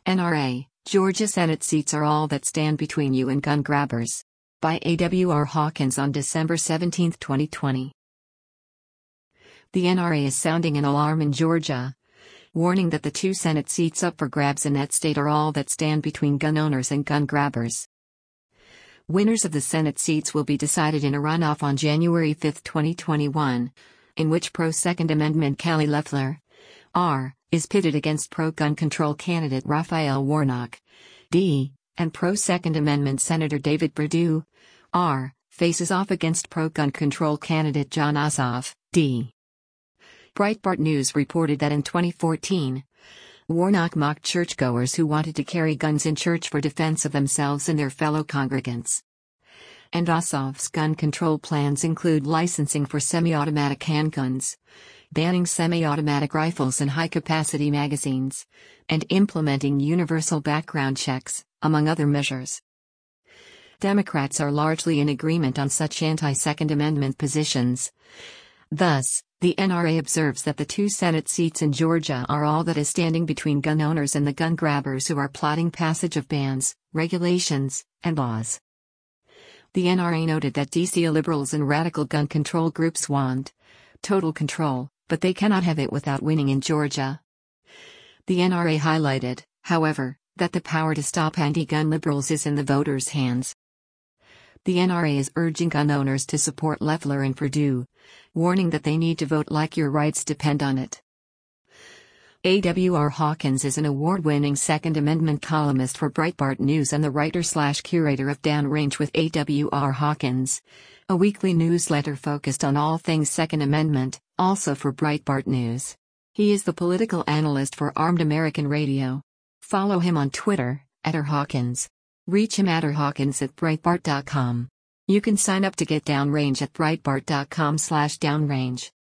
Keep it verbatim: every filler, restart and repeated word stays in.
N R A, Georgia Senate seats are all that stand between you and gun grabbers. By A W R Hawkins on December seventeenth, twenty twenty. The N R A is sounding an alarm in Georgia, warning that the two Senate seats up for grabs in that state are all that stand between gun owners and gun grabbers. Winners of the Senate seats will be decided in a runoff on January fifth, twenty twenty-one, in which pro-Second Amendment Kelly Loeffler, R., is pitted against pro-gun control candidate Raphael Warnock, D., and pro-Second Amendment Senator David Perdue, R., faces off against pro-gun control candidate Jon Ossoff, D. Breitbart News reported that in twenty fourteen, Warnock mocked churchgoers who wanted to carry guns in church for defense of themselves and their fellow congregants. And Ossoff's gun control plans include licensing for semi-automatic handguns, banning semi-automatic rifles and high-capacity magazines, and implementing universal background checks, among other measures. Democrats are largely in agreement on such anti-Second Amendment positions. Thus, the N R A observes that the two Senate seats in Georgia are all that is standing between gun owners and the gun grabbers who are plotting passage of bans, regulations, and laws. The N R A noted that D C liberals and radical gun control groups want total control, but they cannot have it without winning in Georgia. The N R A highlighted, however, that the power to stop anti-gun liberals is in the voters' hands. The N R A is urging gun owners to support Loeffler and Perdue, warning that they need to vote like your rights depend on it. A W R Hawkins is an award-winning Second Amendment columnist for Breitbart News and the writer-slash-curator of Downrange with A W R Hawkins, a weekly newsletter focused on all things Second Amendment, also for Breitbart News. He is the political analyst for Armed American Radio. Follow him on Twitter, at R Hawkins. Reach him at r hawkins at breitbart dot com. You can sign up to get Downrange at breitbart dot com slash downrange.